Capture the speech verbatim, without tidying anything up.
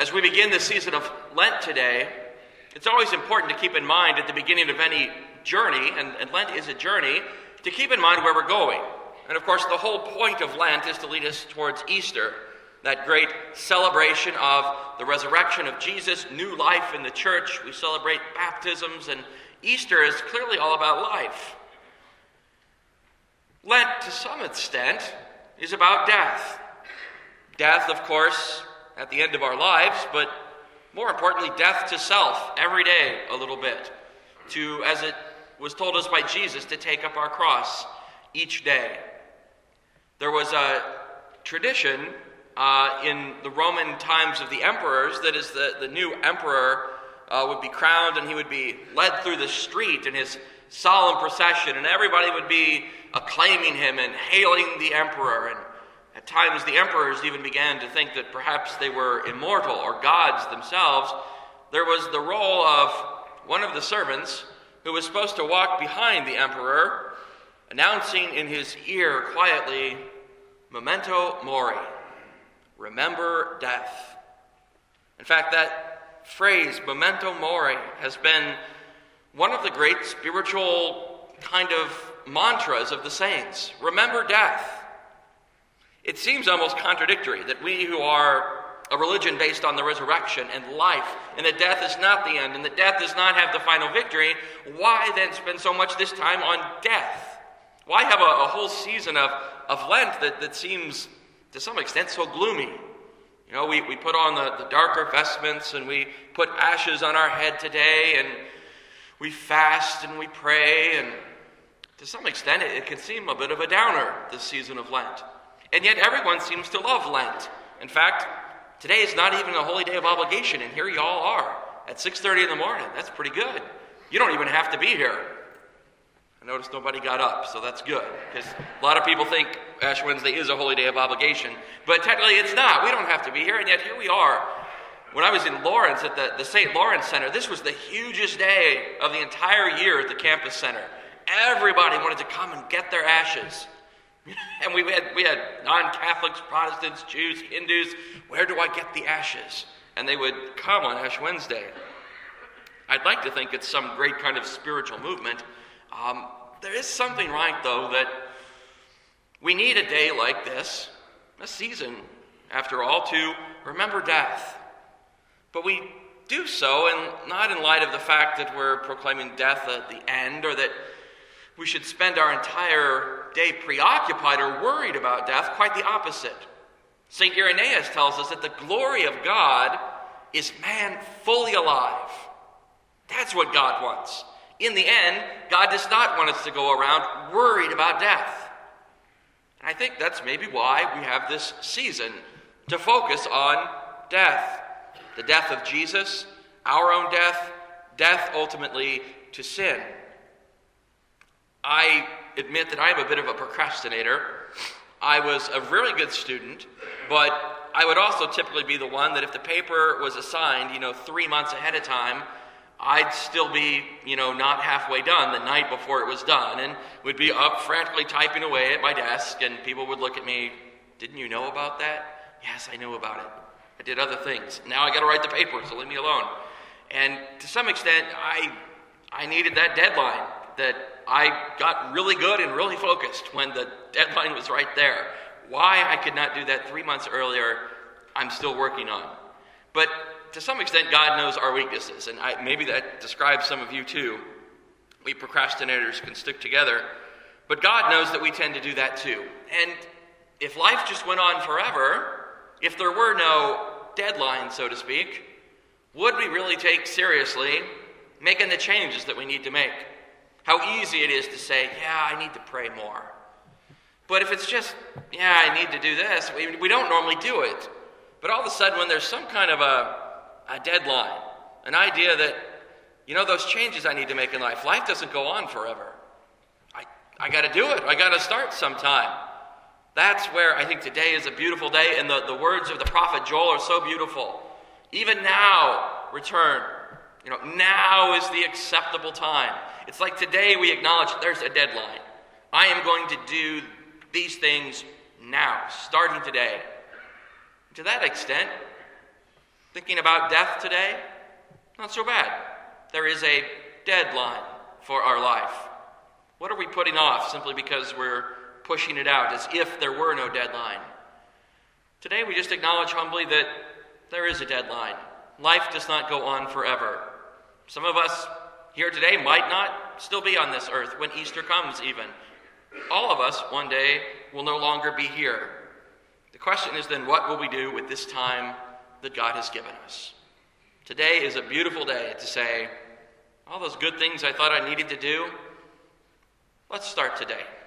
As we begin the season of Lent today, it's always important to keep in mind at the beginning of any journey, and, and Lent is a journey, to keep in mind where we're going. And of course, the whole point of Lent is to lead us towards Easter, that great celebration of the resurrection of Jesus, new life in the church. We celebrate baptisms, and Easter is clearly all about life. Lent, to some extent, is about death. Death, of course, at the end of our lives, but more importantly, death to self every day a little bit. To, as it was told us by Jesus, to take up our cross each day. There was a tradition uh, in the Roman times of the emperors that is the, the new emperor uh, would be crowned and he would be led through the street in his solemn procession, and everybody would be acclaiming him and hailing the emperor. And at times, the emperors even began to think that perhaps they were immortal or gods themselves. There was the role of one of the servants who was supposed to walk behind the emperor, announcing in his ear quietly, "Memento mori," remember death. In fact, that phrase, memento mori, has been one of the great spiritual kind of mantras of the saints. Remember death. It seems almost contradictory that we who are a religion based on the resurrection and life, and that death is not the end, and that death does not have the final victory, why then spend so much this time on death? Why have a, a whole season of, of Lent that, that seems, to some extent, so gloomy? You know, we, we put on the, the darker vestments, and we put ashes on our head today, and we fast and we pray, and to some extent it, it can seem a bit of a downer, this season of Lent. And yet everyone seems to love Lent. In fact, today is not even a holy day of obligation, and here you all are at six thirty in the morning. That's pretty good. You don't even have to be here. I noticed nobody got up, so that's good, because a lot of people think Ash Wednesday is a holy day of obligation, but technically it's not. We don't have to be here, and yet here we are. When I was in Lawrence at the, the Saint Lawrence Center, this was the hugest day of the entire year at the campus center. Everybody wanted to come and get their ashes. And we had we had non-Catholics, Protestants, Jews, Hindus. Where do I get the ashes? And they would come on Ash Wednesday. I'd like to think it's some great kind of spiritual movement. Um, there is something right, though, that we need a day like this, a season, after all, to remember death. But we do so, and not in light of the fact that we're proclaiming death at the end, or that we should spend our entire day preoccupied or worried about death. Quite the opposite. Saint Irenaeus tells us that the glory of God is man fully alive. That's what God wants. In the end, God does not want us to go around worried about death. And I think that's maybe why we have this season to focus on death. The death of Jesus, our own death, death ultimately to sin. I admit that I am a bit of a procrastinator. I was a really good student, but I would also typically be the one that if the paper was assigned, you know, three months ahead of time, I'd still be, you know, not halfway done the night before it was done, and would be up frantically typing away at my desk, and people would look at me, "Didn't you know about that?" "Yes, I knew about it. I did other things. Now I got to write the paper, so leave me alone." And to some extent, I I needed that deadline, that I got really good and really focused when the deadline was right there. Why I could not do that three months earlier, I'm still working on. But to some extent, God knows our weaknesses, and I, maybe that describes some of you too. We procrastinators can stick together, but God knows that we tend to do that too. And if life just went on forever, if there were no deadline, so to speak, would we really take seriously making the changes that we need to make? How easy it is to say, "Yeah, I need to pray more." But if it's just, "Yeah, I need to do this," we, we don't normally do it. But all of a sudden, when there's some kind of a, a deadline, an idea that, you know, those changes I need to make in life, life doesn't go on forever. I, I got to do it. I got to start sometime. That's where I think today is a beautiful day, and the, the words of the prophet Joel are so beautiful. Even now, return. You know, now is the acceptable time. It's like today we acknowledge there's a deadline. I am going to do these things now, starting today. To that extent, Thinking about death today? Not so bad. There is a deadline for our life. What are we putting off simply because we're pushing it out as if there were no deadline? Today we just acknowledge humbly that there is a deadline. Life does not go on forever. Some of us here today might not still be on this earth when Easter comes even. All of us one day will no longer be here. The question is then, what will we do with this time that God has given us? Today is a beautiful day to say, all those good things I thought I needed to do, let's start today.